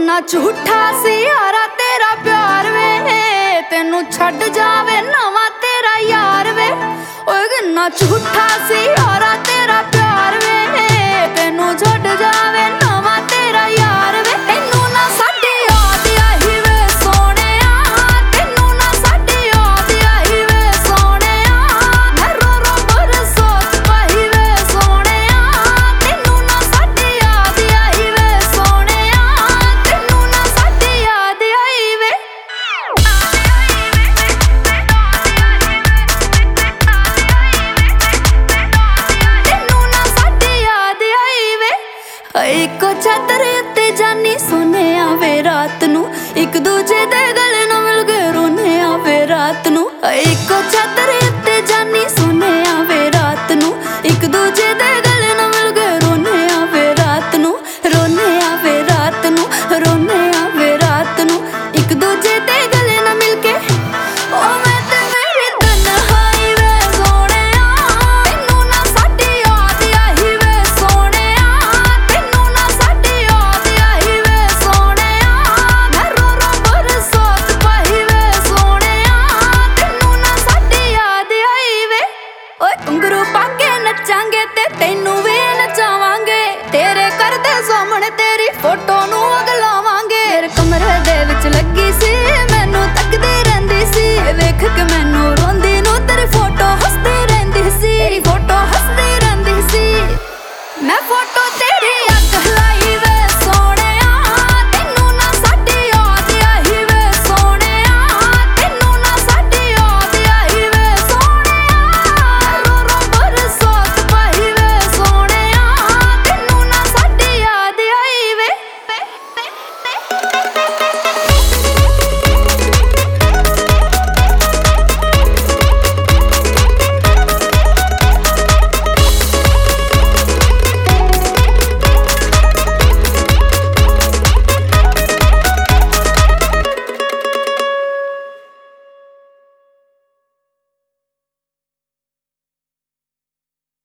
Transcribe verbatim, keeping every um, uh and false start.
किन्ना झूठा सी यारा तेरा प्यार वे, तेनू छड्ड जावे नवा तेरा यार वे। ओए किन्ना झूठा सी यारा तेरा प्यार वे, तेनू छड्ड जावे नवा तेरा यार वे। तेनू ना साडी याद आई वे सोहणिया, तेनू ना साडी याद आई वे सोहणिया। मैं रो रो बरसों च पाई वे सोहणिया, तेनू ना साडी याद आई वे सोहणिया, तेनू ना साडी याद आई वे। तेनू ना साडी याद आई वे। इको चादर उत्ते जानी सोने आवे रात नू, एक दूजे दे गले ना मिल के रोने आवे रात नू। इको चादर उत्ते जानी सोने आवे रात नू, एक दूजे दे गले ना मिल के रोने आवे रात नू। रोने आवे रात नू, रोने आवे रात नू, एक दूजे दे गले ना मिल के। ओ मैं ते मेरी तन्हाई वे सोहणिया, तेनू ना साडी याद आई वे सोहणिया, तेनू ना साडी याद आई वे सोहणिया। मैं रो रो बरसों च पाई वे सोहणिया, तेनू ना साडी याद आई वे। ओए घुंघरू पा के नचांगे ते तेनू वे नचावांगे, तेरे घर दे सामने तेरी फोटो नू अग लावांगे। तेरे कमरे दे